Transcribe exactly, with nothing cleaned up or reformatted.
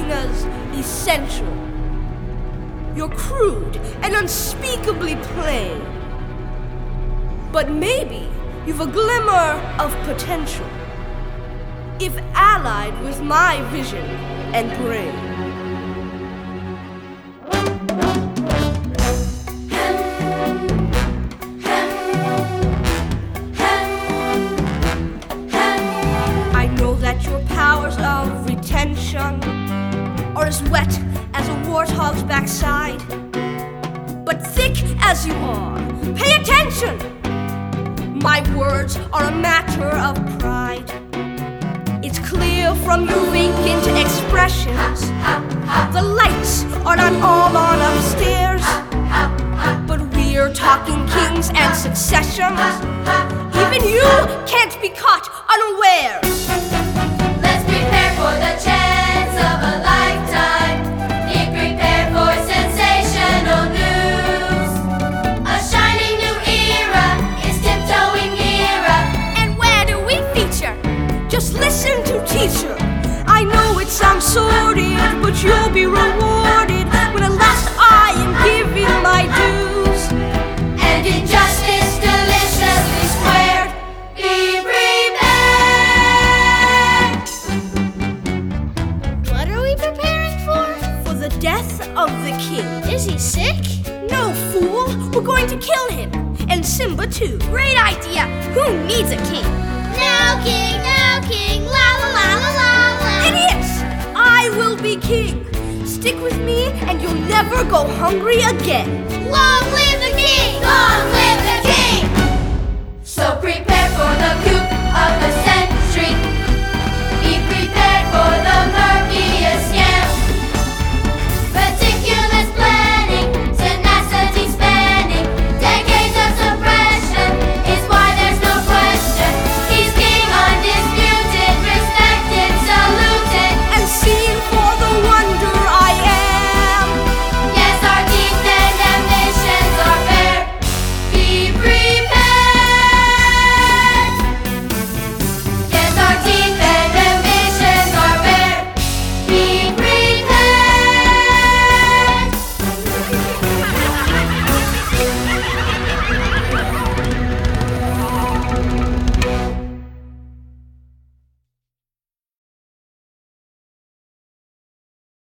arenas essential. You're crude and unspeakably plain. But maybe you've a glimmer of potential, if allied with my vision and brain. I know that your powers of retention are as wet as a warthog's backside. But thick as you are, pay attention! My words are a matter of pride. It's clear from your vacant expressions. The lights are not all on upstairs, but we're talking kings and successions. Even you can't be caught unaware. Let's prepare for the chance of a lifetime. Be prepared for sensational news. A shining new era is tiptoeing nearer. And where do we feature? Just listen to teacher. I know it sounds sordid, but you'll be rewarded when at last I am giving my dues. And injustice deliciously squared. Be prepared. What are we preparing for? For the death of the king. Is he sick? No, fool! We're going to kill him. And Simba too. Great idea! Who needs a king? Now king, now king, la la la la la la. Idiots! I will be king. Stick with me and you'll never go hungry again. Long live the king! Long live the king! So prepare for the